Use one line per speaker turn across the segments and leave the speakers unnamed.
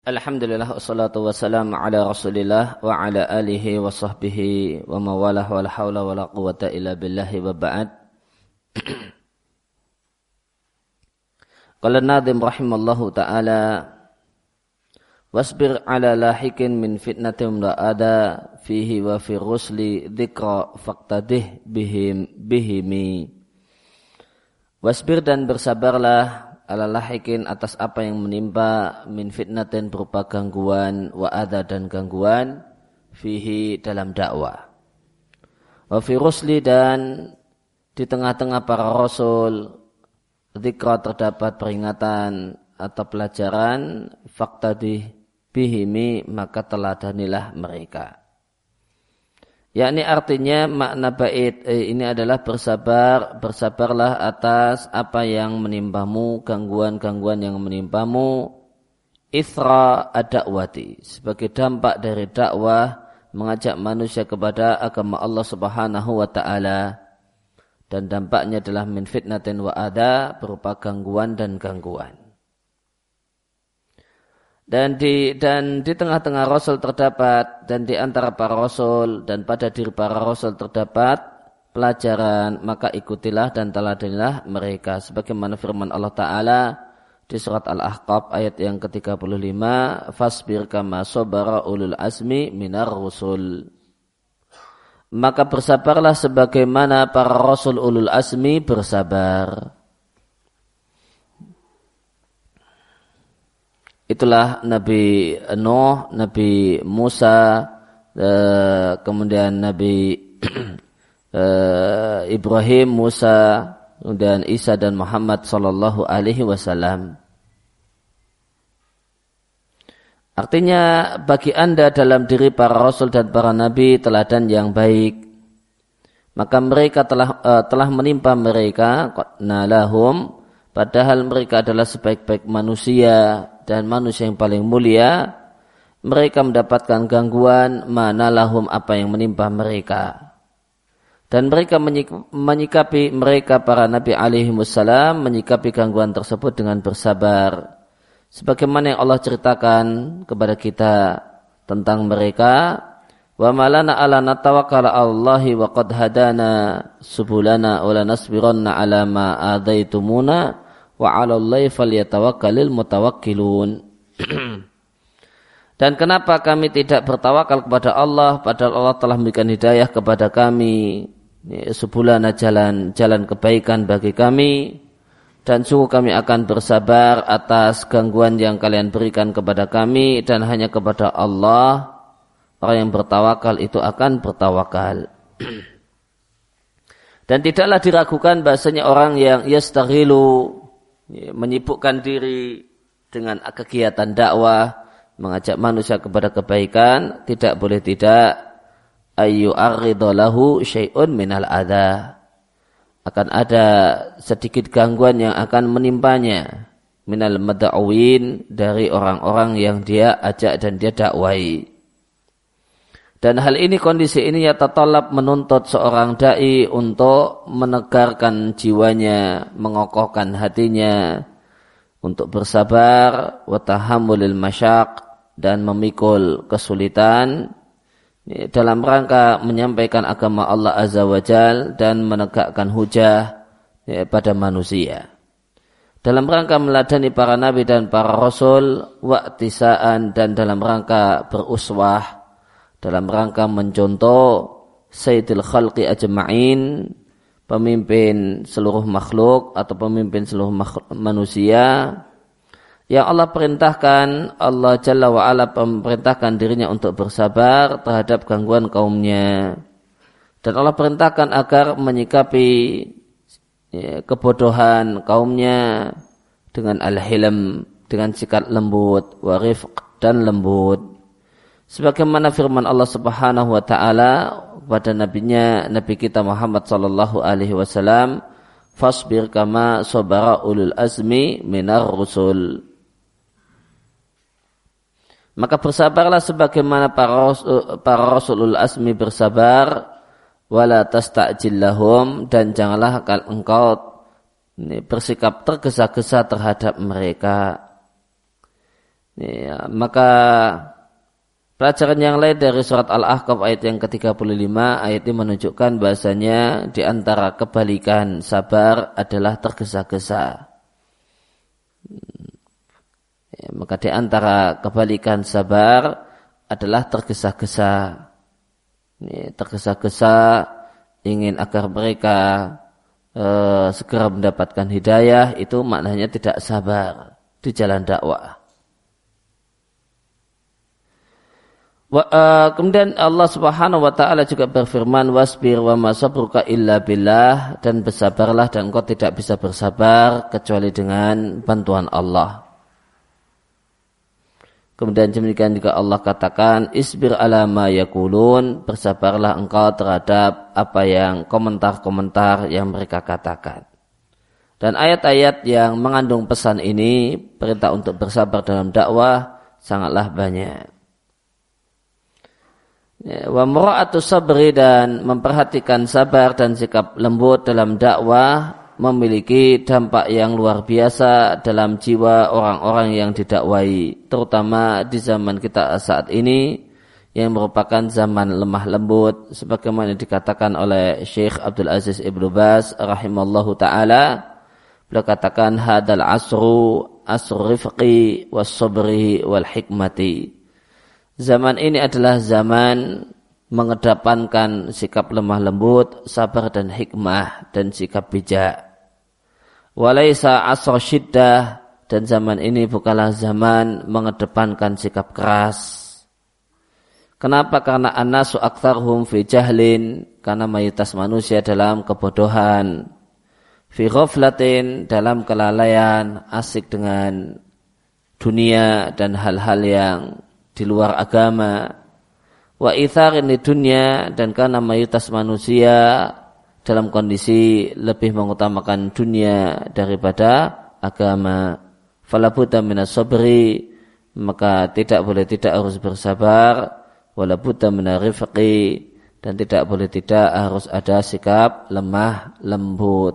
Alhamdulillah wassalatu wassalamu ala Rasulillah wa ala alihi wa sahbihi wa mawalah wa la haula wa la quwata illa billahi wa ba'd. Qala an-nadhim rahimallahu ta'ala wasbir ala lahikin min fitnatin la ada fihi wa fi rusli dzikra faqtadih bihimi. Wasbir dan bersabarlah ala lahikin atas apa yang menimpa min fitnatin berupa gangguan wa adha dan gangguan fihi dalam dakwah wa fi rusli dan di tengah-tengah para rasul dzikra terdapat peringatan atau pelajaran faqtadih bihimi maka teladanilah mereka. Yakni artinya makna bait ini adalah bersabarlah atas apa yang menimpamu, gangguan-gangguan yang menimpamu, ithra ad-da'wati, sebagai dampak dari dakwah mengajak manusia kepada agama Allah Subhanahu wa taala, dan dampaknya adalah min fitnatin wa adha, berupa gangguan dan gangguan. Dan di tengah-tengah Rasul terdapat, dan di antara para Rasul dan pada diri para Rasul terdapat pelajaran, maka ikutilah dan teladanilah mereka. Sebagaimana firman Allah Ta'ala di surat Al-Ahqaf ayat yang ke-35, fasbir kama sabara ulul azmi minar rusul. Maka bersabarlah sebagaimana para Rasul ulul azmi bersabar. Itulah Nabi Nuh, Nabi Musa, kemudian Nabi Ibrahim, Musa, kemudian Isa dan Muhammad sallallahu alaihi wasallam. Artinya bagi Anda dalam diri para rasul dan para nabi teladan yang baik. Maka mereka telah menimpa mereka nalahum, padahal mereka adalah sebaik-baik manusia dan manusia yang paling mulia, mereka mendapatkan gangguan mana lahum apa yang menimpa mereka. Dan mereka menyikapi mereka para nabi alaihi wassalam menyikapi gangguan tersebut dengan bersabar. Sebagaimana yang Allah ceritakan kepada kita tentang mereka, wa malana ala natawakkal Allahi wa qad hadana subulana wa lanasbiranna ala ma adaitumuna wa 'alallahi falyatawakkalul mutawakkilun. Dan kenapa kami tidak bertawakal kepada Allah padahal Allah telah memberikan hidayah kepada kami, subulana jalan kebaikan bagi kami, dan sungguh kami akan bersabar atas gangguan yang kalian berikan kepada kami, dan hanya kepada Allah orang yang bertawakal itu akan bertawakal. Dan tidaklah diragukan bahasanya orang yang yastaghilu, menyibukkan diri dengan kegiatan dakwah, mengajak manusia kepada kebaikan, tidak boleh tidak ayu aridolahu syai'un minal adha, akan ada sedikit gangguan yang akan menimpanya minal mada'win, dari orang-orang yang dia ajak dan dia dakwai. Dan hal ini, kondisi ini yatatalab, menuntut seorang da'i untuk menegarkan jiwanya, mengokohkan hatinya, untuk bersabar, wa tahammulil masyaq, dan memikul kesulitan, dalam rangka menyampaikan agama Allah Azza wa Jal dan menegakkan hujah pada manusia. Dalam rangka meladani para nabi dan para rasul, wa'tisaan, dan dalam rangka beruswah, dalam rangka mencontoh Sayyidil Khalqi Ajma'in, pemimpin seluruh makhluk atau pemimpin seluruh manusia, yang Allah perintahkan, Allah Jalla wa'ala memerintahkan dirinya untuk bersabar terhadap gangguan kaumnya. Dan Allah perintahkan agar menyikapi kebodohan kaumnya dengan al-hilm, dengan sikap lembut, wa rifq, dan lembut. Sebagaimana firman Allah Subhanahu wa taala kepada nabinya, nabi kita Muhammad sallallahu alaihi wasallam, fasbir kama sabara ulul azmi minar rusul. Maka bersabarlah sebagaimana para rasulul azmi bersabar, wala tasta'jil lahum, dan janganlah engkau bersikap tergesa-gesa terhadap mereka. Ya, maka pelajaran yang lain dari surat Al-Ahqaf ayat yang ke-35, ayat ini menunjukkan bahasanya di antara kebalikan sabar adalah tergesa-gesa. Ya, maka di antara kebalikan sabar adalah tergesa-gesa. Ya, tergesa-gesa ingin agar mereka segera mendapatkan hidayah, itu maknanya tidak sabar di jalan dakwah. Kemudian Allah Subhanahu wa taala juga berfirman, wasbir wa ma sabruka illa billah, dan bersabarlah dan engkau tidak bisa bersabar kecuali dengan bantuan Allah. Kemudian demikian juga Allah katakan, isbir ala ma yaqulun, bersabarlah engkau terhadap apa yang komentar-komentar yang mereka katakan. Dan ayat-ayat yang mengandung pesan ini, perintah untuk bersabar dalam dakwah sangatlah banyak. Wa mura'atus sabri, dan memperhatikan sabar dan sikap lembut dalam dakwah memiliki dampak yang luar biasa dalam jiwa orang-orang yang didakwai, terutama di zaman kita saat ini yang merupakan zaman lemah lembut, sebagaimana dikatakan oleh Syekh Abdul Aziz Ibnu Baz rahimallahu taala. Beliau katakan, hadal asru asru rifqi was sabri wal hikmati. Zaman ini adalah zaman mengedepankan sikap lemah lembut, sabar dan hikmah, dan sikap bijak. Walaysa asr syiddah, dan zaman ini bukanlah zaman mengedepankan sikap keras. Kenapa? Karena annasu aktsaruhum fi jahlin, karena mayoritas manusia dalam kebodohan. Fi ghaflatin, dalam kelalaian, asik dengan dunia dan hal-hal yang di luar agama. Wa itharin di dunia, dan karena mayoritas manusia dalam kondisi lebih mengutamakan dunia daripada agama. Fala budda minas sabri, maka tidak boleh tidak harus bersabar. Wala budda minar rifqi, dan tidak boleh tidak harus ada sikap lemah lembut.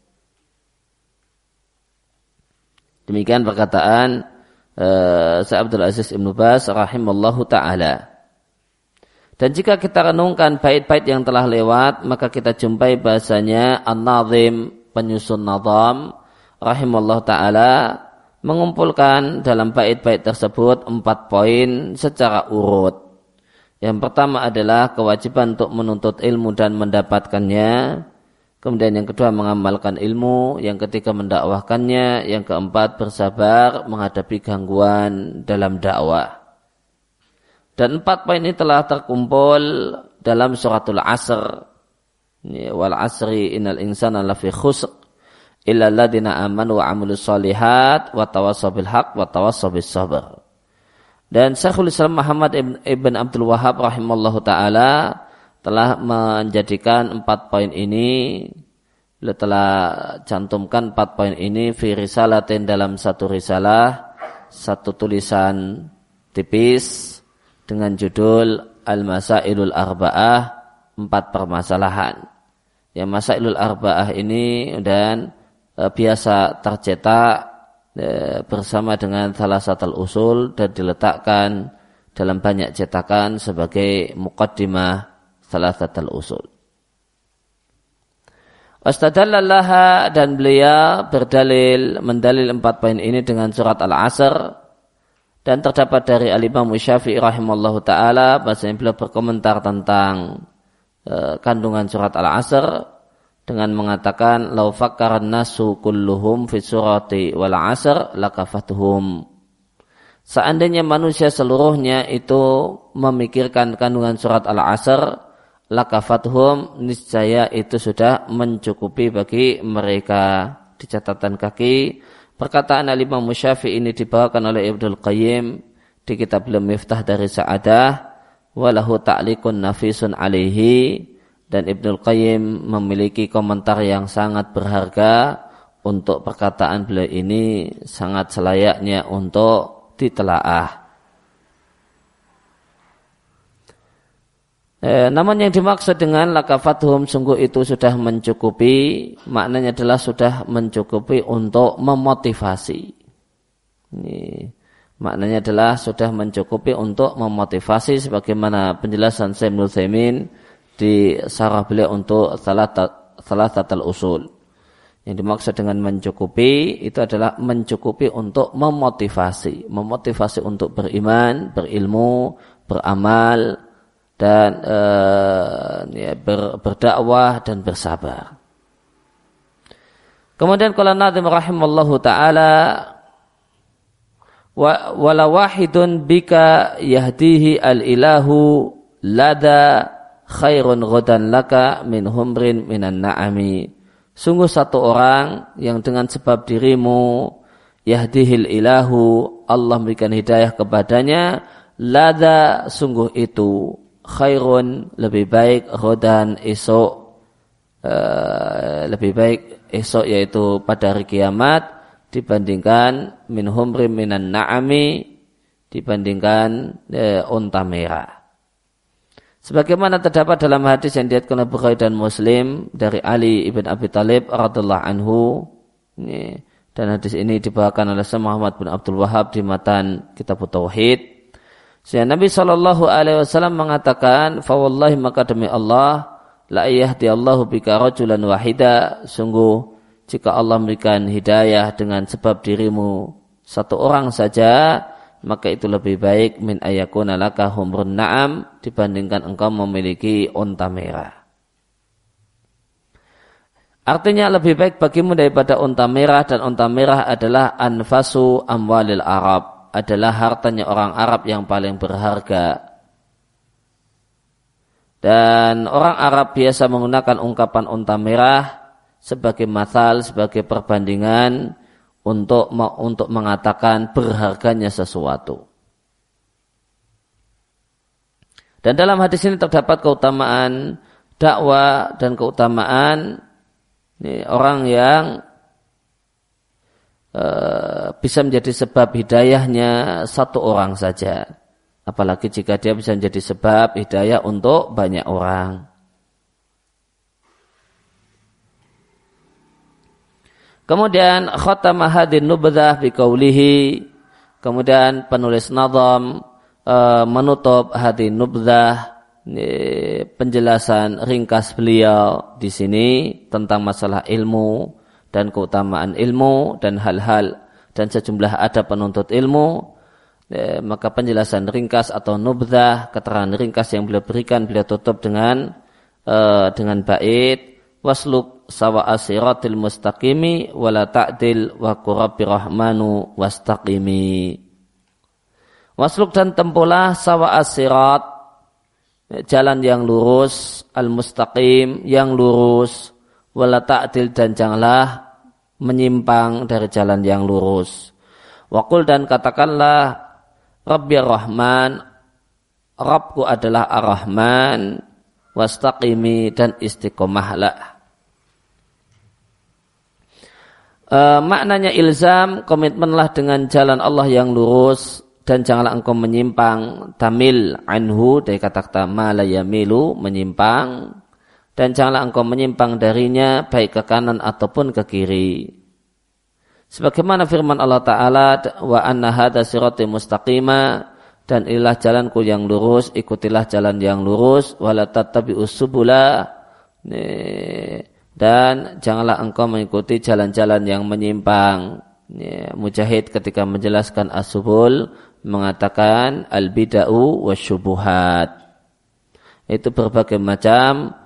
Demikian perkataan Syekh Abdul Aziz Ibnu Baz rahimallahu ta'ala. Dan jika kita renungkan bait-bait yang telah lewat, maka kita jumpai bahasanya An-Nazim, penyusun nazam rahimallahu ta'ala, mengumpulkan dalam bait-bait tersebut 4 poin secara urut. Yang pertama adalah kewajiban untuk menuntut ilmu dan mendapatkannya. Kemudian yang kedua mengamalkan ilmu, yang ketiga mendakwahkannya, yang keempat bersabar menghadapi gangguan dalam dakwah. Dan 4 poin ini telah terkumpul dalam suratul Asr. Wal asri innal insana lafi khusr illa alladziina aamanu wa 'amilus shalihat wa tawassaw bil haqq wa tawassaw bis sabr. Dan Syekhul Islam Muhammad ibn Abdul Wahhab rahimallahu taala telah menjadikan 4 poin ini, beliau telah cantumkan 4 poin ini fi risalatin, dalam satu risalah, satu tulisan tipis dengan judul Al-Masailul Arba'ah, 4 permasalahan. Yang Masailul Arba'ah ini dan biasa tercetak bersama dengan Thalatsatul Usul dan diletakkan dalam banyak cetakan sebagai muqaddimah Thalatsatul Usul. Wastadallallaha, dan beliau mendalil 4 poin ini dengan surat Al-Asr, dan terdapat dari Al-Imam Syafi'i rahimallahu taala bahasanya beliau berkomentar tentang kandungan surat Al-Asr dengan mengatakan, lau fakkaran nasu kulluhum fi surati wal asr lakafatuhum. Seandainya manusia seluruhnya itu memikirkan kandungan surat Al-Asr, lakafatuhum, niscaya itu sudah mencukupi bagi mereka. Di catatan kaki, perkataan Al-Imam Syafi'i ini dibawakan oleh Ibnul Qayyim di kitab Miftah dari Sa'adah, walahu ta'liqun nafisun alaihi, dan Ibnul Qayyim memiliki komentar yang sangat berharga untuk perkataan beliau ini, sangat selayaknya untuk ditelaah. Namun yang dimaksud dengan lakafatuhum, sungguh itu sudah mencukupi, maknanya adalah sudah mencukupi untuk memotivasi. Ini Maknanya adalah sudah mencukupi untuk memotivasi sebagaimana penjelasan Syekh Ibnu Utsaimin di syarah beliau untuk Thalathatul Usul. Yang dimaksud dengan mencukupi itu adalah mencukupi untuk memotivasi untuk beriman, berilmu, beramal dan berdakwah dan bersabar. Kemudian qala Nadhim rahimallahu taala wala wahidun bika yahdihi al-ilahu lada khairun ghadan laka min humrin minan na'ami. Sungguh satu orang yang dengan sebab dirimu yahdihil ilahu, Allah memberikan hidayah kepadanya, lada sungguh itu khairun lebih baik ghadan esok, lebih baik esok yaitu pada hari kiamat dibandingkan min humrim minan na'ami, dibandingkan unta merah. Sebagaimana terdapat dalam hadis yang diriwayatkan oleh Bukhari dan Muslim dari Ali ibn Abi Thalib radhiyallahu anhu, dan hadis ini dibawakan oleh Syekh Muhammad bin Abdul Wahhab di matan Kitab Tauhid. Sehingga Nabi SAW mengatakan, fa wallahi maka demi Allah, la yahdi Allahu bika rajulan wahida, sungguh jika Allah memberikan hidayah dengan sebab dirimu satu orang saja, maka itu lebih baik min ayakuna laka humrun na'am, dibandingkan engkau memiliki unta merah. Artinya lebih baik bagimu daripada unta merah, dan unta merah adalah anfasu amwalil Arab, adalah hartanya orang Arab yang paling berharga. Dan orang Arab biasa menggunakan ungkapan unta merah sebagai mathal, sebagai perbandingan untuk mengatakan berharganya sesuatu. Dan dalam hadis ini terdapat keutamaan dakwah dan keutamaan orang yang bisa menjadi sebab hidayahnya satu orang saja. Apalagi jika dia bisa menjadi sebab hidayah untuk banyak orang. Kemudian khatama hadin nubdzah biqaulihi, kemudian penulis nazam menutup hadin nubdzah, penjelasan ringkas beliau di sini tentang masalah ilmu dan keutamaan ilmu dan hal-hal dan sejumlah adab penuntut ilmu. Maka penjelasan ringkas atau nubdzah, keterangan ringkas yang beliau berikan, beliau tutup dengan bait wasluk sawa'a siratil mustaqimi wala ta'dil wa qurabbi rahmanu wastaqimi. Wasluk dan tempulah sawa'a sirat, jalan yang lurus, al-mustaqim yang lurus, wala ta'dil dan janganlah menyimpang dari jalan yang lurus. Waqul dan katakanlah Rabbi Rahman, Rabbku adalah Ar-Rahman, wastaqimi dan istiqomahlah. Maknanya ilzam, komitmenlah dengan jalan Allah yang lurus dan janganlah engkau menyimpang. Tamil anhu dari kata-kata ma la yamilu, menyimpang, dan janganlah engkau menyimpang darinya baik ke kanan ataupun ke kiri. Sebagaimana firman Allah Ta'ala, wa anna hadha sirati mustaqima, dan inilah jalanku yang lurus, ikutilah jalan yang lurus, wala tattabi'us subula, dan janganlah engkau mengikuti jalan-jalan yang menyimpang. Mujahid ketika menjelaskan as-subul mengatakan al-bid'u wasyubuhat, itu berbagai macam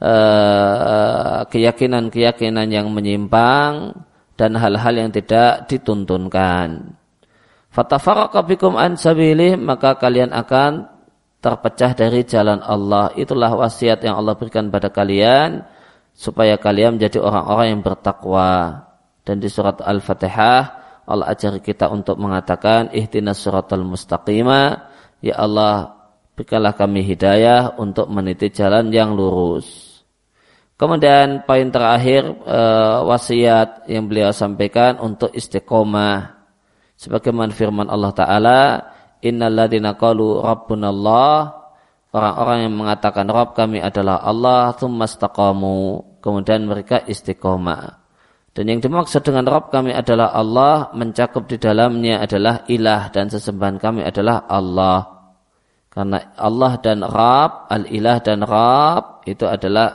keyakinan-keyakinan yang menyimpang dan hal-hal yang tidak dituntunkan. Fatafarraqa bikum an sabilih, maka kalian akan terpecah dari jalan Allah. Itulah wasiat yang Allah berikan pada kalian supaya kalian menjadi orang-orang yang bertakwa. Dan di surat Al-Fatihah Allah ajari kita untuk mengatakan ihdinas siratal mustaqima, ya Allah berikanlah kami hidayah untuk meniti jalan yang lurus. Kemudian poin terakhir, wasiat yang beliau sampaikan untuk istiqomah. Sebagaimana firman Allah Ta'ala, innal ladzina qalu rabbunallah, orang-orang yang mengatakan Rabb kami adalah Allah, tsumma istaqamu, kemudian mereka istiqomah. Dan yang dimaksud dengan Rabb kami adalah Allah, mencakup di dalamnya adalah ilah dan sesembahan kami adalah Allah. Karena Allah dan Rabb, al-ilah dan Rabb itu adalah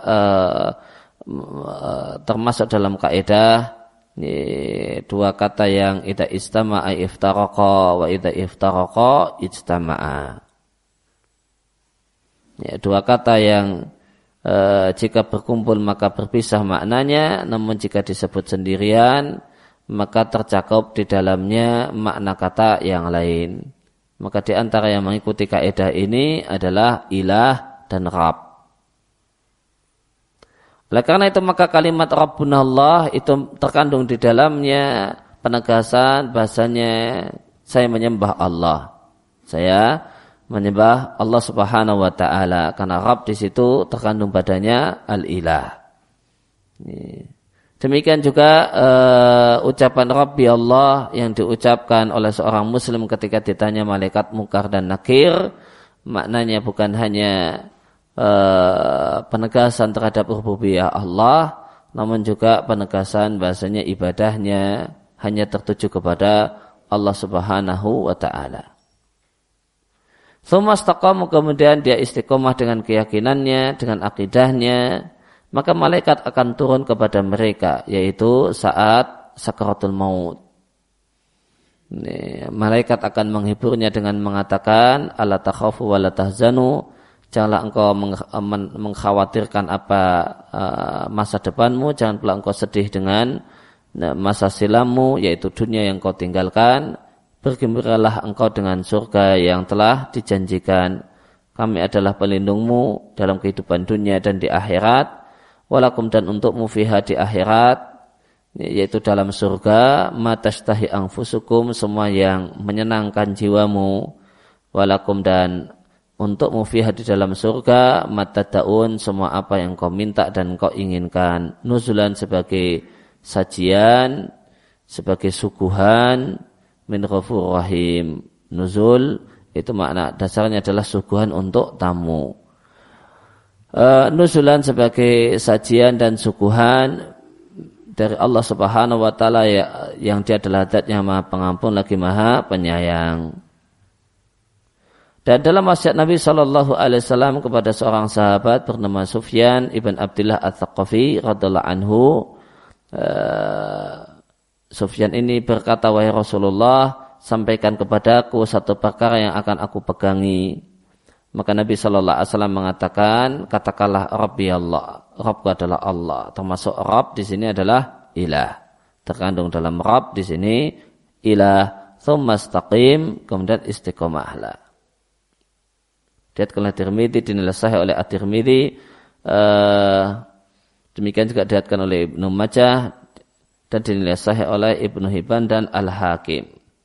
termasuk dalam kaidah dua kata yang idza istama'a iftaraqa wa idza iftaraqa ijtama'a. Ya, dua kata yang jika berkumpul maka berpisah maknanya, namun jika disebut sendirian maka tercakup di dalamnya makna kata yang lain. Maka di antara yang mengikuti kaidah ini adalah ilah dan Rabb. Oleh karena itu maka kalimat Rabbunallah itu terkandung di dalamnya penegasan bahasanya saya menyembah Allah. Saya menyembah Allah Subhanahu wa taala, karena Rabb di situ terkandung padanya al-ilah. Demikian juga ucapan Rabbi Allah yang diucapkan oleh seorang muslim ketika ditanya malaikat Munkar dan Nakir, maknanya bukan hanya penegasan terhadap rububiyah Allah, namun juga penegasan bahasanya ibadahnya hanya tertuju kepada Allah Subhanahu wa taala. Tsumma istaqamu, kemudian dia istiqomah dengan keyakinannya, dengan akidahnya, maka malaikat akan turun kepada mereka, yaitu saat sakaratul maut. Malaikat akan menghiburnya dengan mengatakan, ala takhafu wa la tahzanu, janganlah engkau mengkhawatirkan apa masa depanmu, jangan pula engkau sedih dengan masa silammu, yaitu dunia yang kau tinggalkan. Bergembiralah engkau dengan surga yang telah dijanjikan. Kami adalah pelindungmu dalam kehidupan dunia dan di akhirat. Walakum, dan untukmu fiha di akhirat, yaitu dalam surga, ma tashtahi anfusukum, semua yang menyenangkan jiwamu. Walakum, dan untukmu fiha di dalam surga, ma tada'un, semua apa yang kau minta dan kau inginkan. Nuzulan, sebagai sajian, sebagai suguhan min ghafur rahim. Nuzul itu makna dasarnya adalah suguhan untuk tamu. Nuzulan sebagai sajian dan suguhan dari Allah Subhanahu wa taala yang dia adalah zat yang Maha Pengampun lagi Maha Penyayang. Dan dalam wasiat Nabi sallallahu alaihi wasallam kepada seorang sahabat bernama Sufyan ibn Abdullah Ats-Tsaqafi radhiyallahu anhu, Sufyan ini berkata, wahai Rasulullah, sampaikan kepadaku satu perkara yang akan aku pegangi. Maka Nabi Shallallahu Alaihi Wasallam mengatakan, katakanlah Rabbi Allah. Rabbku adalah Allah. Termasuk Rabb di sini adalah ilah. Terkandung dalam Rabb di sini ilah. Tsumma istaqim, kemudian istiqomahlah. Diriwayatkan oleh Tirmidzi, dinilai sahih oleh At-Tirmidzi. Demikian juga diriwayatkan oleh Ibnu Majah dan dinilai sahih oleh Ibnu Hibban dan Al-Hakim.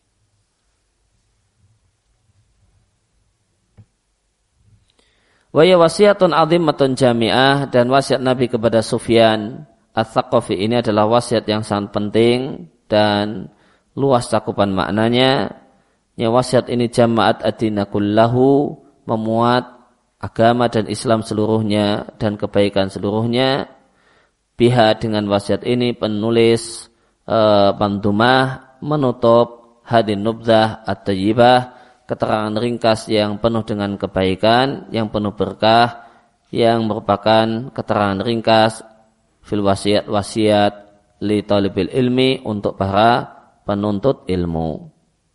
Wa ya wasiatun 'azimatun jami'ah, dan wasiat Nabi kepada Sufyan Ats-Tsaqafi ini adalah wasiat yang sangat penting dan luas cakupan maknanya. Ya, wasiat ini jama'at ad-dina kullahu, memuat agama dan Islam seluruhnya dan kebaikan seluruhnya. Biha, dengan wasiat ini penulis Pandumah menutup hadin nubzah at-tayyibah, keterangan ringkas yang penuh dengan kebaikan, yang penuh berkah, yang merupakan keterangan ringkas fil wasiat li talibil ilmi, untuk para penuntut ilmu.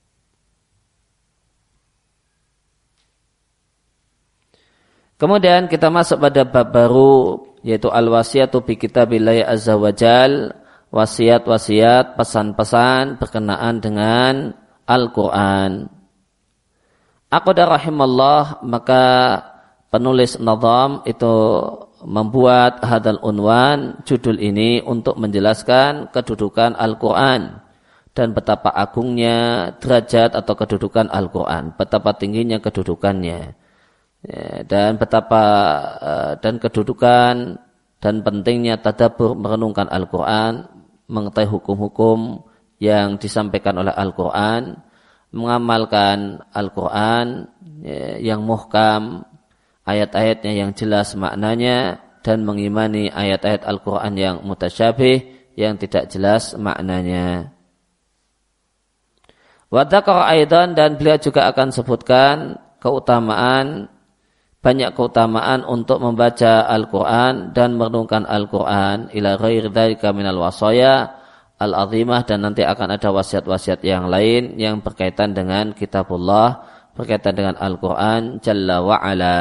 Kemudian kita masuk pada bab baru, yaitu al-wasiyatu bi kitabillahi azza wajal, wasiat-wasiat, pesan-pesan berkenaan dengan Al-Quran. Aqada rahimallah, maka penulis nazam itu membuat hadal unwan, judul ini untuk menjelaskan kedudukan Al-Quran dan betapa agungnya derajat atau kedudukan Al-Quran, betapa tingginya kedudukannya, dan betapa dan kedudukan dan pentingnya tadabbur, merenungkan Al-Quran, mengetahui hukum-hukum yang disampaikan oleh Al-Quran, mengamalkan Al-Quran yang muhkam, ayat-ayatnya yang jelas maknanya, dan mengimani ayat-ayat Al-Quran yang mutasyabih, yang tidak jelas maknanya. Wa dzakara aidan, dan beliau juga akan sebutkan banyak keutamaan untuk membaca Al-Quran dan merenungkan Al-Quran ila ghairi dzalika minal wasaya al-azimah, dan nanti akan ada wasiat-wasiat yang lain yang berkaitan dengan kitabullah, berkaitan dengan Al-Quran Jalla wa'ala.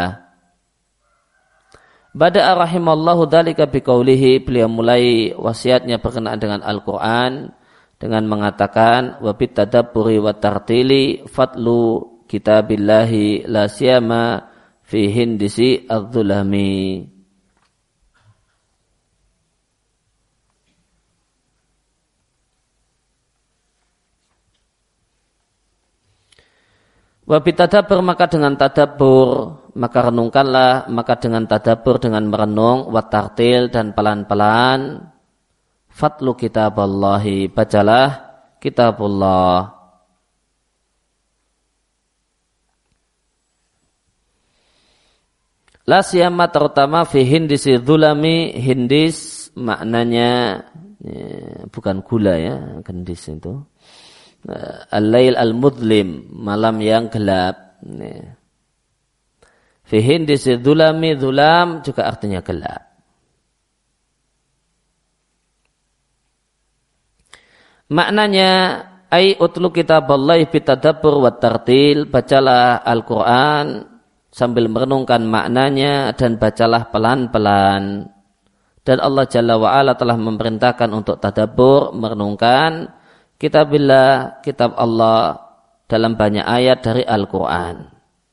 Bada'a rahimallahu dzalika biqaulihi, beliau mulai wasiatnya berkenaan dengan Al-Quran dengan mengatakan wa bit tadabburi wa tartili fadlu kitabillahi la siyama fi hindisi adz-dzulami. Wa bitadabbur, maka dengan tadabbur, maka renungkanlah, maka dengan tadabbur, dengan merenung, wa tartil, dan pelan-pelan, fatlu kitaballahi, bacalah kitabullah. La siyama, terutama fi hindisi dzulami, hindis maknanya bukan gula ya, gendis itu. Al-lail al-mudlim, malam yang gelap. Fi hindisi dzulami, dzulam juga artinya gelap. Maknanya ai utlu kitaballahi bitadabbur wa tartil, bacalah Al-Qur'an sambil merenungkan maknanya dan bacalah pelan-pelan. Dan Allah Jalla wa'ala telah memerintahkan untuk tadabbur, merenungkan kitabillah, kitab Allah dalam banyak ayat dari Al-Quran.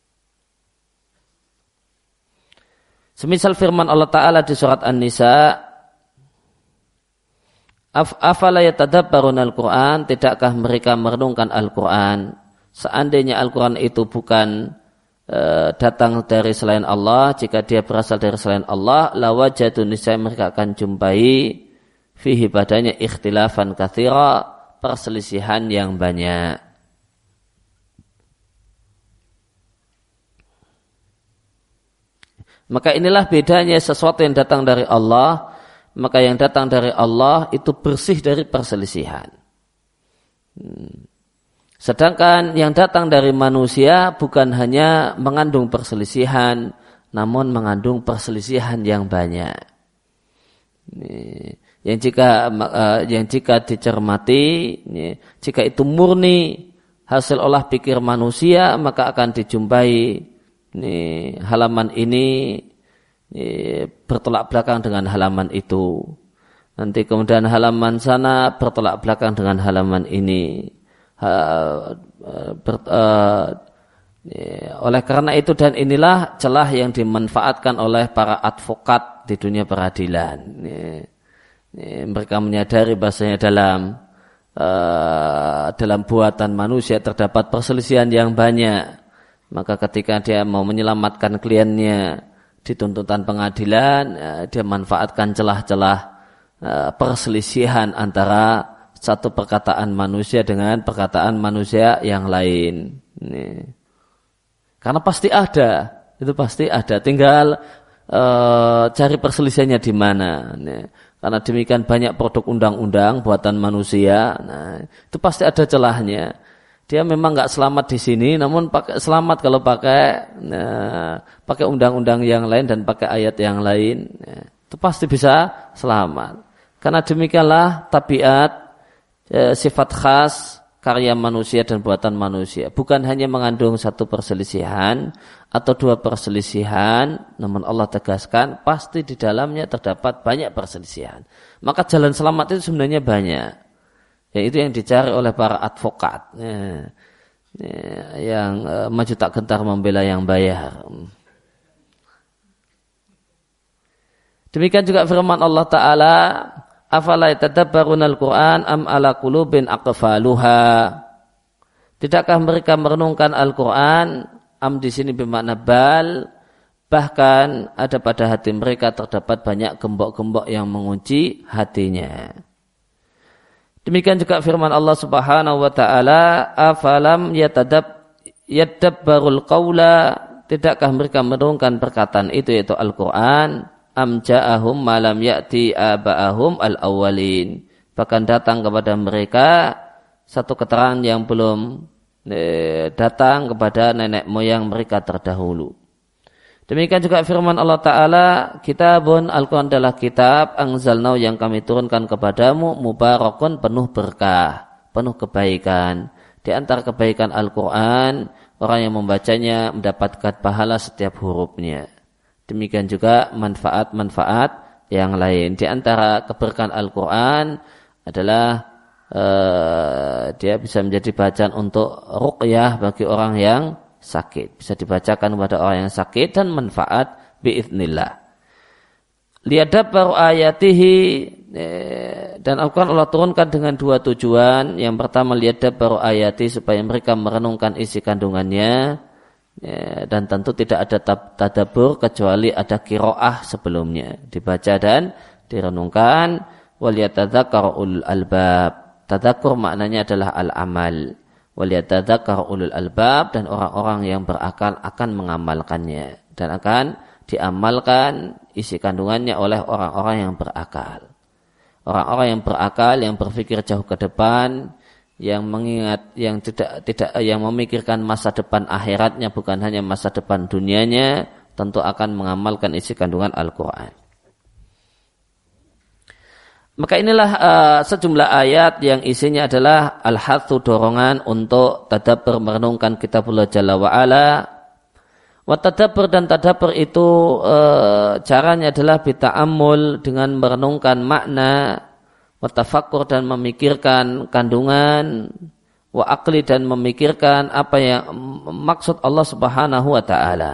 Semisal firman Allah Ta'ala di surat An-Nisa, afala yatadabbaruna al-Quran, tidakkah mereka merenungkan Al-Quran? Seandainya Al-Quran itu bukan datang dari selain Allah, jika dia berasal dari selain Allah, lawajadu, niscaya mereka akan jumpai fihi, padanya ikhtilafan katsira, perselisihan yang banyak. Maka inilah bedanya sesuatu yang datang dari Allah, maka yang datang dari Allah itu bersih dari perselisihan. Sedangkan yang datang dari manusia bukan hanya mengandung perselisihan, namun mengandung perselisihan yang banyak. Yang jika dicermati, jika itu murni hasil olah pikir manusia, maka akan dijumpai halaman ini bertolak belakang dengan halaman itu. Nanti kemudian halaman sana bertolak belakang dengan halaman ini. Oleh karena itu, dan inilah celah yang dimanfaatkan oleh para advokat di dunia peradilan. Mereka menyadari bahasanya dalam buatan manusia terdapat perselisihan yang banyak. Maka ketika dia mau menyelamatkan kliennya di tuntutan pengadilan, dia manfaatkan celah-celah perselisihan antara satu perkataan manusia dengan perkataan manusia yang lain. Karena pasti ada, itu pasti ada. Tinggal cari perselisihannya di mana. Karena demikian banyak produk undang-undang buatan manusia, itu pasti ada celahnya. Dia memang nggak selamat di sini, namun selamat kalau pakai undang-undang yang lain dan pakai ayat yang lain. Itu pasti bisa selamat. Karena demikianlah tabiat, sifat khas karya manusia dan buatan manusia. Bukan hanya mengandung satu perselisihan atau dua perselisihan, namun Allah tegaskan pasti di dalamnya terdapat banyak perselisihan. Maka jalan selamat itu sebenarnya banyak. Itu yang dicari oleh para advokat yang maju tak gentar membela yang bayar. Demikian juga firman Allah Ta'ala, afala yatadabbaruna al-Qur'an am ala qulubin aqfaluha. Tidakkah mereka merenungkan Al-Qur'an? Am di sini bermakna bal, bahkan ada pada hati mereka terdapat banyak gembok-gembok yang mengunci hatinya. Demikian juga firman Allah Subhanahu wa taala, afalam yadabbarul qaula, tidakkah mereka merenungkan perkataan itu, yaitu Al-Qur'an, am ja'ahum ma lam ya'ti aba'ahum al-awwalin. bahkan datang kepada mereka satu keterangan yang belum datang kepada nenek moyang mereka terdahulu. Demikian juga firman Allah Ta'ala, kitabun, Al-Quran adalah kitab, anzalnahu yang kami turunkan kepadamu, mubarakun, penuh berkah, penuh kebaikan. Di antara kebaikan Al-Quran, orang yang membacanya mendapatkan pahala setiap hurufnya. Demikian juga manfaat-manfaat yang lain. Di antara keberkahan Al-Quran adalah dia bisa menjadi bacaan untuk ruqyah bagi orang yang sakit, bisa dibacakan kepada orang yang sakit dan manfaat biiznillah. Liyadabbaru ayatihi, dan Al-Quran Allah turunkan dengan dua tujuan. Yang pertama liyadabbaru ayati, supaya mereka merenungkan isi kandungannya, dan tentu tidak ada tadabbur kecuali ada qiraah sebelumnya, dibaca dan direnungkan. Waliyatadzakkaru ulul albab, tadzakur maknanya adalah al-amal. Waliyatadzakkaru ulul albab, dan orang-orang yang berakal akan mengamalkannya dan akan diamalkan isi kandungannya oleh orang-orang yang berakal. Orang-orang yang berakal, yang berpikir jauh ke depan, yang mengingat, yang yang memikirkan masa depan akhiratnya, bukan hanya masa depan dunianya, tentu akan mengamalkan isi kandungan Al-Quran. Maka inilah sejumlah ayat yang isinya adalah al-hathu, dorongan untuk tadabbur, merenungkan kitabullah Jalla wa'ala. Wa tadabbur, dan tadabbur itu caranya adalah bita'ammul, dengan merenungkan makna, wa tafakkur, dan memikirkan kandungan, wa aqli, dan memikirkan apa yang maksud Allah Subhanahu wa ta'ala.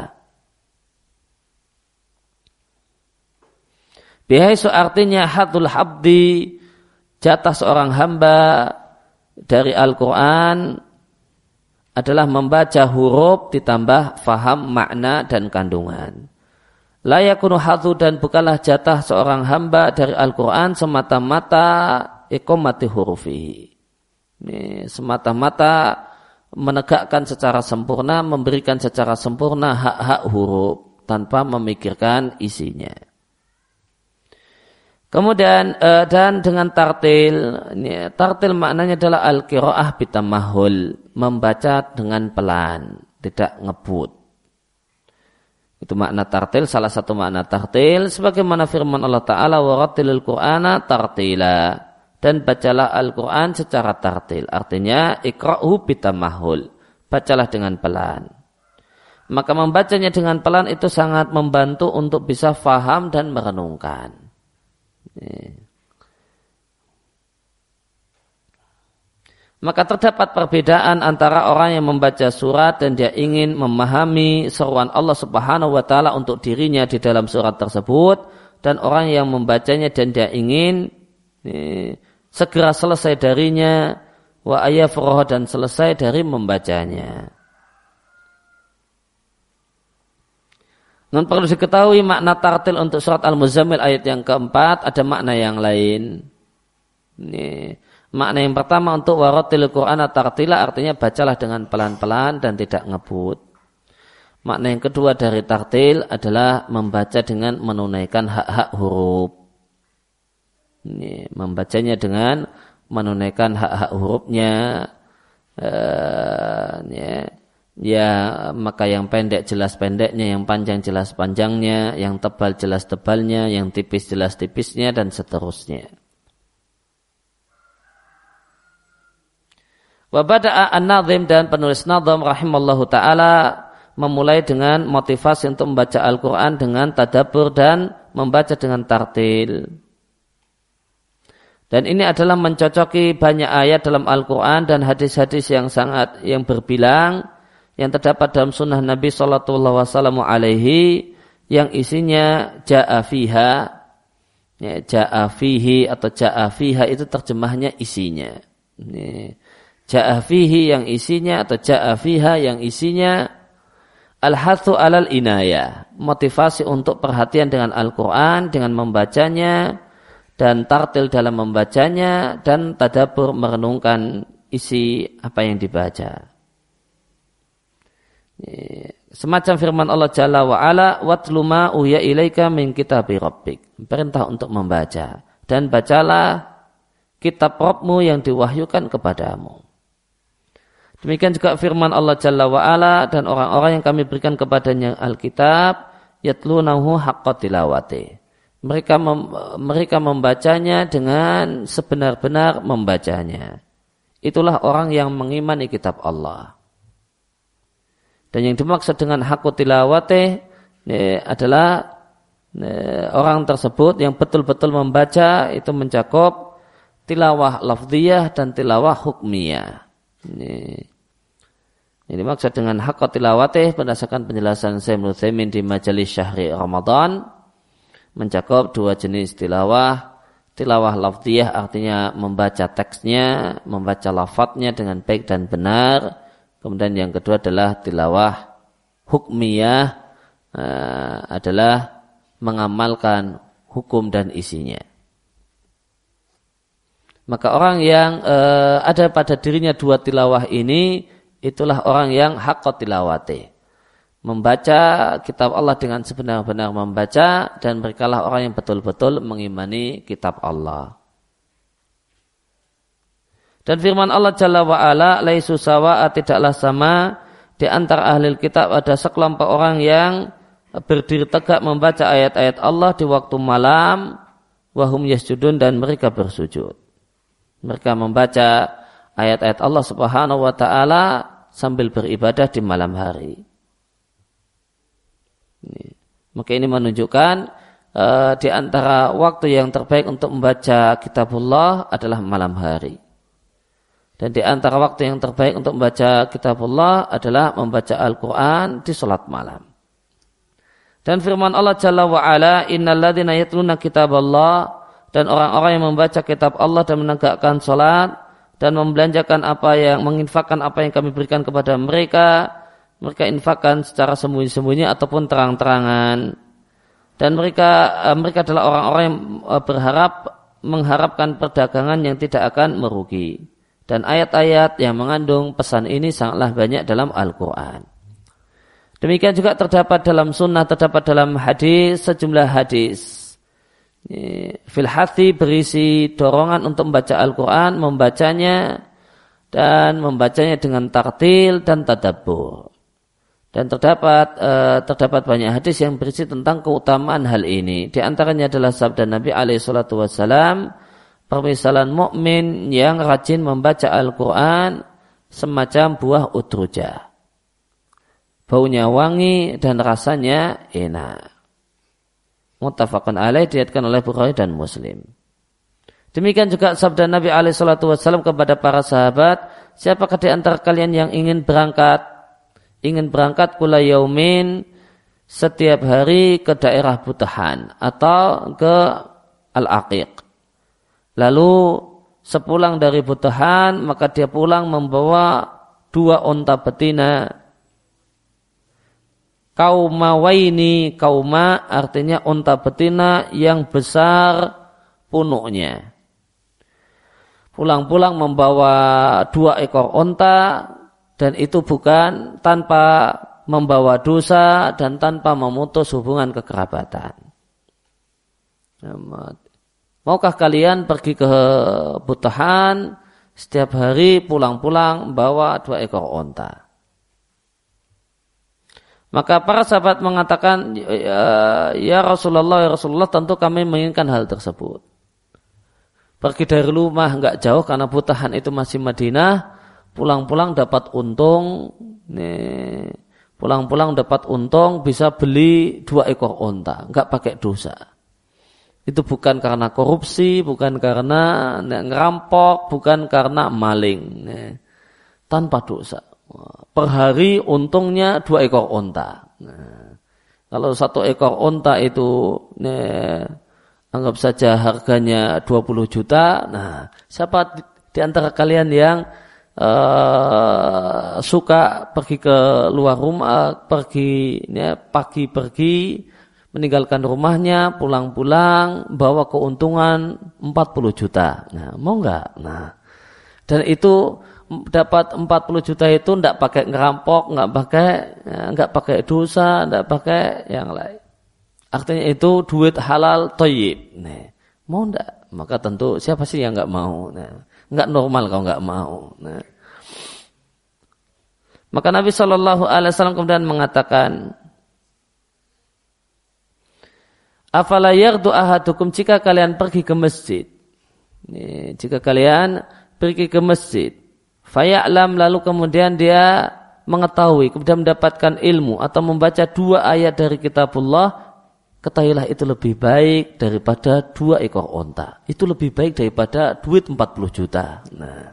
Bihaisu, artinya hadul habdi, jatah seorang hamba dari Al-Quran adalah membaca huruf ditambah faham makna dan kandungan. La yakunu hadhu, dan bukanlah jatah seorang hamba dari Al-Quran semata-mata iqamati hurufi. Ini semata-mata menegakkan secara sempurna, memberikan secara sempurna hak-hak huruf tanpa memikirkan isinya. Kemudian dan dengan tartil, tartil maknanya adalah al-qiraah bitamahul, membaca dengan pelan, tidak ngebut. Itu makna tartil, salah satu makna tartil, sebagaimana firman Allah Ta'ala, warattilil Qur'ana tartila, dan bacalah Al-Quran secara tartil, artinya iqra'hu bitamahul, bacalah dengan pelan. Maka membacanya dengan pelan itu sangat membantu untuk bisa faham dan merenungkan. Maka terdapat perbedaan antara orang yang membaca surat dan dia ingin memahami seruan Allah Subhanahu wa ta'ala untuk dirinya di dalam surat tersebut, dan orang yang membacanya dan dia ingin segera selesai darinya, wa ayafroh, dan selesai dari membacanya. Dan perlu diketahui makna tartil untuk surat Al-Muzammil ayat yang keempat ada makna yang lain. Ini makna yang pertama untuk warattil Qur'ana tartila, artinya bacalah dengan pelan-pelan dan tidak ngebut. Makna yang kedua dari tartil adalah membaca dengan menunaikan hak-hak huruf. Ini, membacanya dengan menunaikan hak-hak hurufnya. Ya, maka yang pendek jelas pendeknya, yang panjang jelas panjangnya, yang tebal jelas tebalnya, yang tipis jelas tipisnya, dan seterusnya. Wa bada'a an-nazim, dan penulis nazam rahimallahu ta'ala memulai dengan motivasi untuk membaca Al-Quran dengan tadabbur dan membaca dengan tartil. Dan ini adalah mencocoki banyak ayat dalam Al-Quran dan hadis-hadis yang berbilang yang terdapat dalam sunnah Nabi Sallallahu Alaihi yang isinya ja'a fiha, ya, ja'a fihi atau ja'a fiha itu terjemahnya isinya. Ja'a fihi yang isinya atau ja'a fiha yang isinya al-hathu alal inayah, motivasi untuk perhatian dengan Al-Quran, dengan membacanya, dan tartil dalam membacanya, dan tadabbur merenungkan isi apa yang dibaca. Semacam firman Allah Jalla wa'ala, watlu ma uhiya ilaika min kitabi rabbik, perintah untuk membaca, dan bacalah kitab Rabbmu yang diwahyukan kepadamu. Demikian juga firman Allah Jalla wa'ala, dan orang-orang yang kami berikan kepadanya Alkitab, yatlunahu haqqa tilawati. Mereka membacanya dengan sebenar-benar membacanya. Itulah orang yang mengimani kitab Allah. Dan yang dimaksud dengan haqqu tilawati adalah orang tersebut yang betul-betul membaca, itu mencakup tilawah lafziyah dan tilawah hukmiyah. Ini maksud dengan haqqu tilawati berdasarkan penjelasan Syekh Ibnu Utsaimin di Majalis Syahri Ramadan, mencakup dua jenis tilawah. Tilawah lafziyah artinya membaca teksnya, membaca lafadznya dengan baik dan benar. Kemudian yang kedua adalah tilawah hukmiyah, adalah mengamalkan hukum dan isinya. Maka orang yang ada pada dirinya dua tilawah ini, itulah orang yang haqqa tilawati. Membaca kitab Allah dengan sebenar-benar membaca, dan merekalah orang yang betul-betul mengimani kitab Allah. Dan firman Allah Jalla wa'ala, laisu sawa'a, tidaklah sama di antara ahli kitab ada sekelompok orang yang berdiri tegak membaca ayat-ayat Allah di waktu malam, wahum yasjudun, dan mereka bersujud. Mereka membaca ayat-ayat Allah Subhanahu wa ta'ala sambil beribadah di malam hari. Maka ini menunjukkan di antara waktu yang terbaik untuk membaca kitabullah adalah malam hari. Dan di antara waktu yang terbaik untuk membaca kitabullah adalah membaca Al-Quran di salat malam. Dan firman Allah Jalla wa'ala, innal ladzina yatluna kitaballah, dan orang-orang yang membaca kitab Allah dan menegakkan salat dan membelanjakan menginfakkan apa yang kami berikan kepada mereka infakkan secara sembunyi-sembunyi ataupun terang-terangan. Dan mereka adalah orang-orang yang mengharapkan perdagangan yang tidak akan merugi. Dan ayat-ayat yang mengandung pesan ini sangatlah banyak dalam Al-Quran. Demikian juga terdapat dalam sunnah, terdapat dalam hadis, sejumlah hadis. Fil hati berisi dorongan untuk membaca Al-Quran, membacanya dengan tartil dan tadabbur. Dan terdapat banyak hadis yang berisi tentang keutamaan hal ini. Di antaranya adalah sabda Nabi SAW, permisalan mukmin yang rajin membaca Al-Quran semacam buah udrujah. Baunya wangi dan rasanya enak. Muttafaqun alaih, diriwayatkan oleh Bukhari dan Muslim. Demikian juga sabda Nabi SAW kepada para sahabat, siapakah di antara kalian yang ingin berangkat kula yaumin, setiap hari ke daerah Butahan atau ke Al-Aqiq. Lalu sepulang dari Butahan, maka dia pulang membawa 2 onta betina. Kaumawaini, kauma artinya onta betina yang besar punuknya. Pulang-pulang membawa 2 ekor onta, dan itu bukan tanpa membawa dosa dan tanpa memutus hubungan kekerabatan. Maukah kalian pergi ke Butahan setiap hari pulang-pulang membawa 2 ekor onta? Maka para sahabat mengatakan, ya Rasulullah, tentu kami menginginkan hal tersebut. Pergi dari rumah enggak jauh karena Butahan itu masih Madinah, pulang-pulang dapat untung, bisa beli 2 ekor onta, enggak pakai dosa. Itu bukan karena korupsi, bukan karena ngerampok, bukan karena maling, tanpa dosa. Per hari untungnya 2 ekor onta. Kalau 1 ekor onta itu anggap saja harganya 20 juta. Nah, siapa di antara kalian yang suka pergi ke luar rumah, pagi pergi, meninggalkan rumahnya, pulang-pulang, bawa keuntungan 40 juta. Nah, mau enggak? Nah, dan itu dapat 40 juta itu enggak pakai ngerampok, enggak pakai dosa, enggak pakai yang lain. Artinya itu duit halal thayyib. Nah, Mau enggak? Maka tentu siapa sih yang enggak mau? Nah, enggak normal kalau enggak mau. Nah. Maka Nabi Shallallahu Alaihi Wasallam kemudian mengatakan, afala yardu ahadukum, jika kalian pergi ke masjid. Jika kalian pergi ke masjid, faya'lam, lalu kemudian dia mengetahui, kemudian mendapatkan ilmu atau membaca 2 ayat dari kitabullah, ketahuilah itu lebih baik daripada 2 ekor onta. Itu lebih baik daripada duit 40 juta. Nah,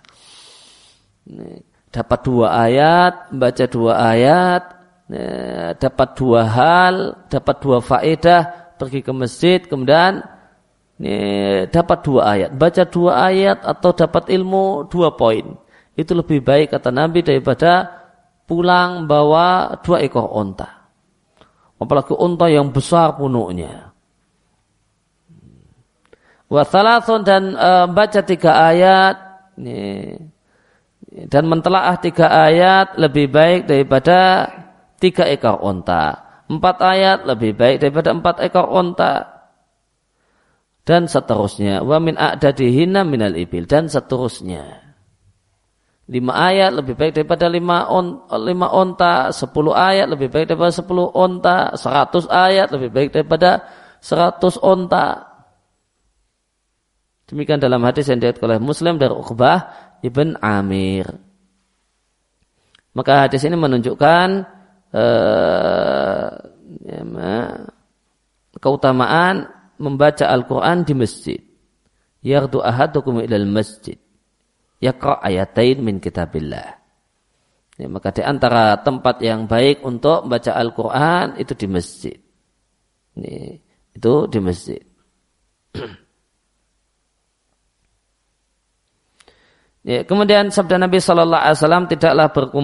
dapat 2 ayat, baca 2 ayat, dapat 2 hal, dapat 2 faedah, pergi ke masjid, kemudian dapat 2 ayat, baca 2 ayat atau dapat ilmu 2 poin. Itu lebih baik kata Nabi daripada pulang bawa 2 ekor onta. Apalagi unta yang besar punuknya. Wa thalathun, dan baca 3 ayat dan mentelaah 3 ayat lebih baik daripada 3 ekor onta. 4 ayat lebih baik daripada 4 ekor onta. Dan seterusnya. Wa min a'dadihinna minal ibil, dan seterusnya. 5 ayat lebih baik daripada 5 onta, 10 ayat lebih baik daripada 10 onta, 100 ayat lebih baik daripada 100 onta. Demikian dalam hadis yang diriwayatkan oleh Muslim dari Uqbah ibn Amir. Maka hadis ini menunjukkan keutamaan membaca Al-Quran di masjid. Yardu ahadukum ilal masjid, yaqra' ayatain min kitabillah. Maka di antara tempat yang baik untuk membaca Al-Quran itu di masjid. Itu di masjid. Kemudian sabda Nabi Sallallahu Alaihi Wasallam, tidaklah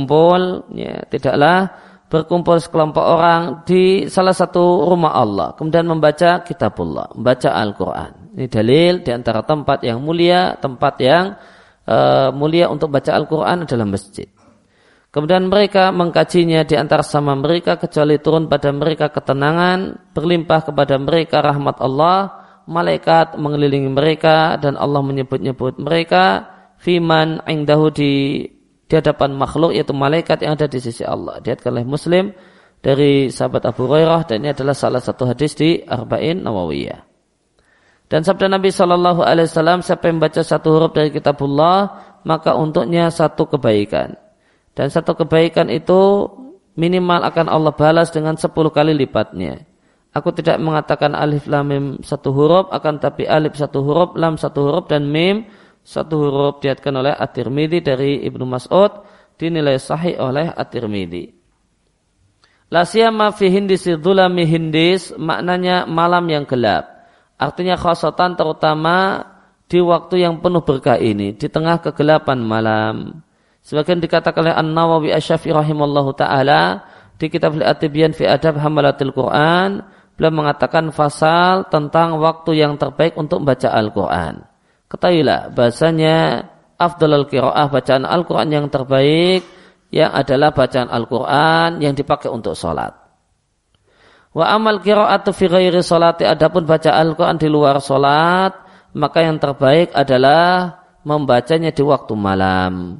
berkumpul sekelompok orang di salah satu rumah Allah, kemudian membaca kitabullah, membaca Al-Quran. Ini dalil di antara tempat yang mulia, tempat yang mulia untuk baca Al-Quran adalah masjid. Kemudian mereka mengkajinya di antara sama mereka, kecuali turun pada mereka ketenangan, berlimpah kepada mereka rahmat Allah, malaikat mengelilingi mereka, dan Allah menyebut-nyebut mereka fiman indahu, di hadapan makhluk, yaitu malaikat yang ada di sisi Allah. Diriwayatkan oleh Muslim dari sahabat Abu Hurairah, dan ini adalah salah satu hadis di Arba'in Nawawiyah. Dan sabda Nabi Shallallahu Alaihi Wasallam, siapa yang membaca 1 huruf dari kitabullah, maka untuknya 1 kebaikan. Dan 1 kebaikan itu minimal akan Allah balas dengan 10 kali lipatnya. Aku tidak mengatakan alif lam mim 1 huruf, akan tapi alif 1 huruf, lam 1 huruf, dan mim 1 huruf. Diriwayatkan oleh At-Tirmidzi dari Ibnu Mas'ud, dinilai sahih oleh At-Tirmidzi. La siyama fi hindisi dzulami hindis, maknanya malam yang gelap. Artinya khasatan terutama di waktu yang penuh berkah ini, di tengah kegelapan malam. Sebagian dikatakan oleh An-Nawawi Asy-Syafi'i rahimallahu taala di kitab At-Tibyan fi Adab Hamalatil Quran, beliau mengatakan fasal tentang waktu yang terbaik untuk membaca Al-Quran. Ketahuilah bahasanya afdalul qiraah, bacaan Al-Quran yang terbaik yang adalah bacaan Al-Quran yang dipakai untuk sholat. Wa amal qiraatu fi ghairi sholati, adapun baca Al-Quran di luar sholat, maka yang terbaik adalah membacanya di waktu malam.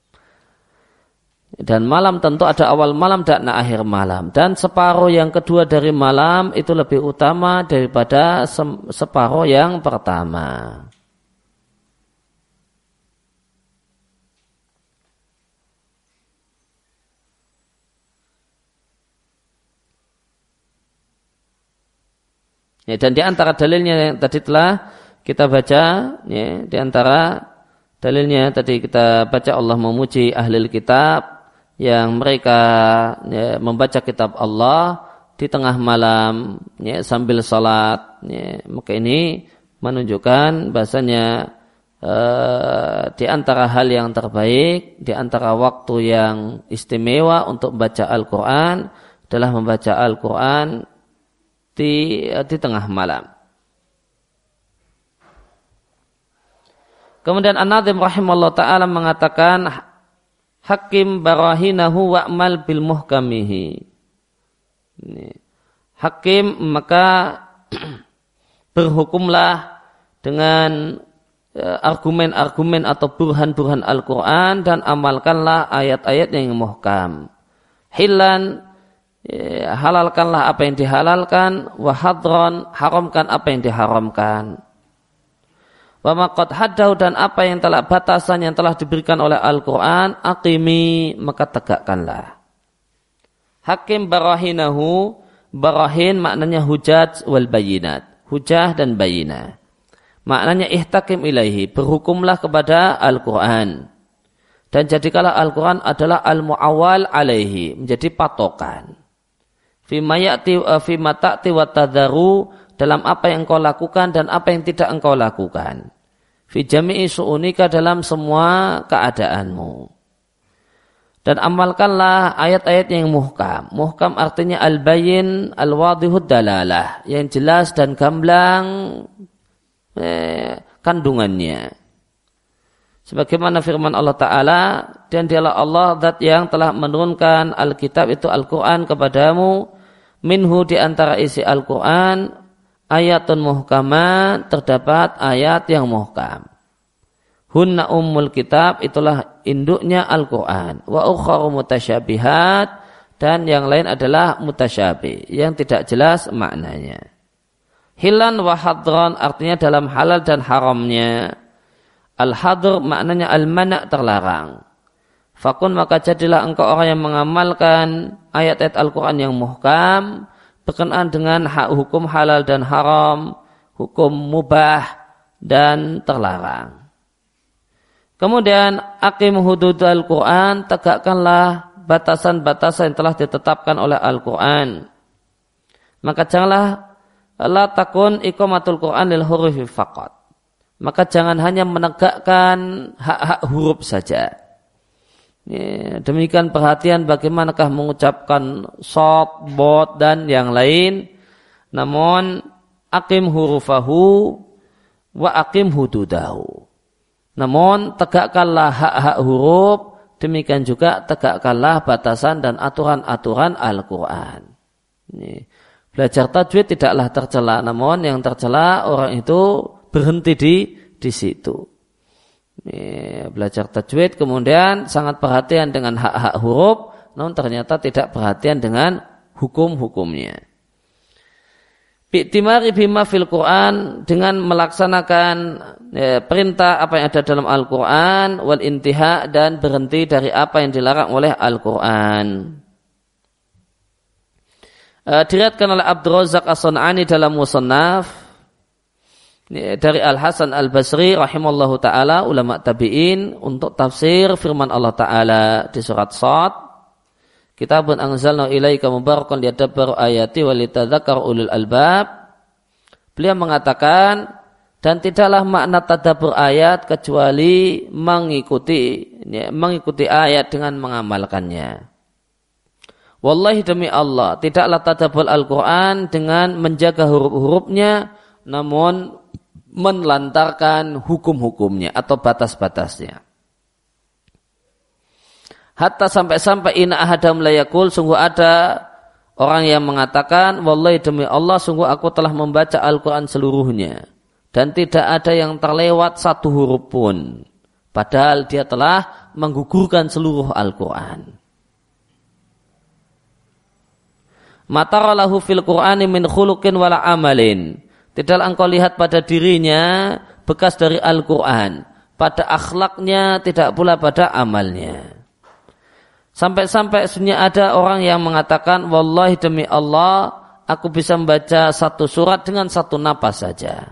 Dan malam tentu ada awal malam dan akhir malam. Dan separuh yang kedua dari malam itu lebih utama daripada separuh yang pertama. Ya, dan di antara dalilnya yang tadi telah kita baca, ya, di antara dalilnya tadi kita baca Allah memuji ahli kitab yang mereka, ya, membaca kitab Allah di tengah malam, ya, sambil salat, ya. Maka ini menunjukkan bahasanya di antara hal yang terbaik, di antara waktu yang istimewa untuk membaca Al-Quran adalah membaca Al-Quran di tengah malam. Kemudian An-Nadhim rahimahullah ta'ala mengatakan, hakim barahinahu wa'mal bil muhkamihi. Hakim, maka berhukumlah dengan argumen-argumen atau burhan-burhan Al-Quran dan amalkanlah ayat-ayat yang muhkam. Hilan, halalkanlah apa yang dihalalkan, wa hadron, haramkan apa yang diharamkan. Wa maqad haddau, dan apa yang telah batasan yang telah diberikan oleh Al-Quran, aqimi, maka tegakkanlah. Hakim barahinahu, barahin maknanya hujat wal bayinat, hujah dan bayinah. Maknanya ihtakim ilaihi, berhukumlah kepada Al-Quran. Dan jadikanlah Al-Quran adalah al-mu'awwal alaihi, menjadi patokan. Fima ta'ti wa tadharu, dalam apa yang engkau lakukan dan apa yang tidak engkau lakukan. Fi jami'i su'unika, dalam semua keadaanmu. Dan amalkanlah ayat-ayat yang muhkam. Muhkam artinya al-bayin, al-wadihud dalalah, yang jelas dan gamblang kandungannya. Sebagaimana firman Allah Ta'ala, dan dialah Allah zat yang telah menurunkan Alkitab itu Al-Quran kepadamu, minhu di antara isi Al-Quran, ayatun muhkamat, terdapat ayat yang muhkam. Hunna ummul kitab, itulah induknya Al-Quran. Wa ukharu mutasyabihat, dan yang lain adalah mutasyabih, yang tidak jelas maknanya. Hilan wa hadran, artinya dalam halal dan haramnya. Al-hadr maknanya al-mana', terlarang. Fakun, maka jadilah engkau orang yang mengamalkan ayat-ayat Al-Quran yang muhkam, berkenaan dengan hukum halal dan haram, hukum mubah dan terlarang. Kemudian aqim hudud Al-Quran, tegakkanlah batasan-batasan yang telah ditetapkan oleh Al-Quran. Maka janganlah la takun iqamatul Quran lil hurufi faqat. Maka jangan hanya menegakkan hak-hak huruf saja. Demikian perhatian bagaimanakah mengucapkan shad, bod dan yang lain. Namun aqim hurufahu wa aqim hududahu. Namun tegakkanlah hak-hak huruf, demikian juga tegakkanlah batasan dan aturan-aturan Al-Quran. Belajar tajwid tidaklah tercela, namun yang tercela orang itu berhenti di situ. Belajar tajwid kemudian sangat perhatian dengan hak-hak huruf, namun ternyata tidak perhatian dengan hukum-hukumnya. Bi'timari bima fil Quran, dengan melaksanakan perintah apa yang ada dalam Al-Quran, wal intiha, dan berhenti dari apa yang dilarang oleh Al-Quran. Diriatkan oleh Abdul Razak As-Sun'ani dalam Musannaf dari Al-Hasan Al-Basri rahimallahu ta'ala, ulama tabi'in, untuk tafsir firman Allah Ta'ala di surat Shad, kitabun anzalna ilaika mubarakun liyadabbaru ayati wa litadzakkaru ulul albab. Beliau mengatakan, dan tidaklah makna tadabbur ayat kecuali mengikuti ayat dengan mengamalkannya. Wallahi demi Allah, tidaklah tadabbur Al-Quran dengan menjaga huruf-hurufnya, namun menelantarkan hukum-hukumnya atau batas-batasnya. Hatta sampai-sampai ina ahadam layakul, sungguh ada orang yang mengatakan, wallahi demi Allah, sungguh aku telah membaca Al-Quran seluruhnya, dan tidak ada yang terlewat satu huruf pun, padahal dia telah menggugurkan seluruh Al-Quran. Mataralahu fil Qur'ani min khuluqin wala amalin. Tidaklah engkau lihat pada dirinya bekas dari Al-Quran, pada akhlaknya, tidak pula pada amalnya. Sampai-sampai sebenarnya ada orang yang mengatakan, wallahi demi Allah, aku bisa membaca satu surat dengan satu napas saja.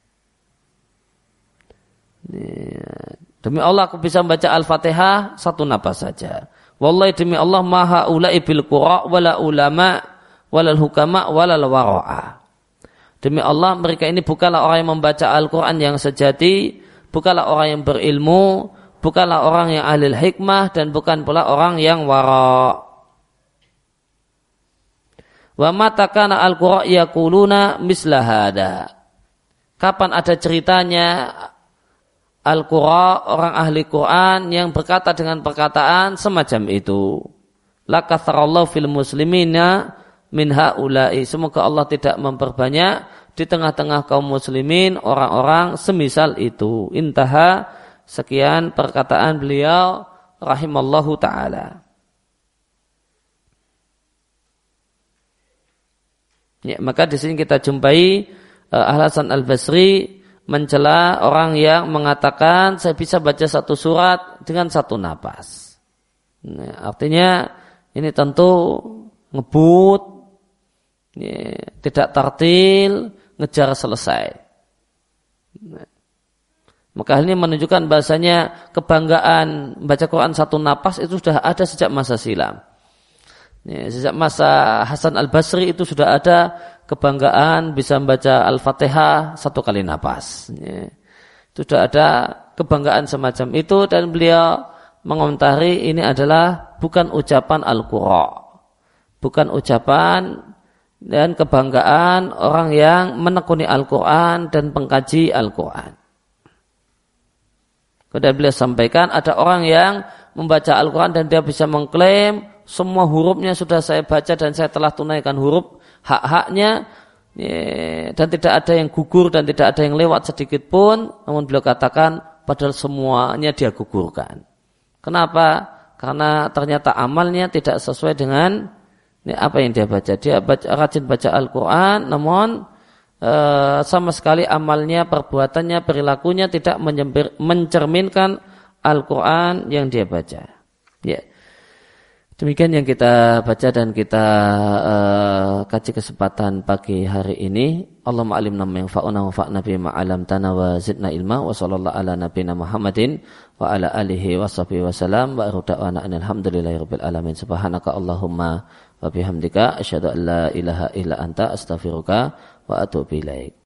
Demi Allah, aku bisa membaca Al-Fatihah satu napas saja. Wallahi demi Allah, maha ulai bil qura wala ulama walal hukama walal wara'a. Demi Allah, mereka ini bukanlah orang yang membaca Al-Quran yang sejati, bukanlah orang yang berilmu, bukanlah orang yang ahli hikmah, dan bukan pula orang yang wara'. Wa mata kana al-qura' yaquluna misla hada. Kapan ada ceritanya Al-Qura', orang ahli Quran yang berkata dengan perkataan semacam itu. Lakatsarallahu fil muslimina min haula'i. Semoga Allah tidak memperbanyak di tengah-tengah kaum muslimin orang-orang semisal itu. Intaha, sekian perkataan beliau rahimallahu ta'ala. Ya, maka di sini kita jumpai Al-Hasan Al-Basri mencela orang yang mengatakan saya bisa baca satu surat dengan satu napas. Nah, artinya ini tentu ngebut, ya, tidak tartil, ngejar selesai. Nah, maka hal ini menunjukkan bahasanya kebanggaan membaca Quran satu napas itu sudah ada sejak masa silam. Ya, sejak masa Hasan Al-Basri itu sudah ada kebanggaan bisa membaca Al-Fatihah satu kali napas. Ya, itu sudah ada kebanggaan semacam itu dan beliau mengomentari ini adalah bukan ucapan Al-Qurra. Bukan ucapan dan kebanggaan orang yang menekuni Al-Quran dan pengkaji Al-Quran. Kemudian beliau sampaikan ada orang yang membaca Al-Quran dan dia bisa mengklaim semua hurufnya sudah saya baca dan saya telah tunaikan huruf hak-haknya, dan tidak ada yang gugur dan tidak ada yang lewat sedikit pun. Namun beliau katakan padahal semuanya dia gugurkan. Kenapa? Karena ternyata amalnya tidak sesuai dengan apa yang dia baca. Dia rajin baca Al-Quran, namun sama sekali amalnya, perbuatannya, perilakunya tidak mencerminkan Al-Quran yang dia baca. Ya. Demikian yang kita baca dan kita kaji kesempatan pagi hari ini. Allahumma alimna ma yanfa'una wa fa'na bima 'allamtana wa zidna ilma wa sallallahu ala nabiyyina Muhammadin wa ala alihi wa sahbihi wa salam wa da'wana alhamdulillahirabbil alamin. Subhanaka Allahumma wa bihamdika asyhadu an la ilaha illa anta astaghfiruka wa atubu ilaik.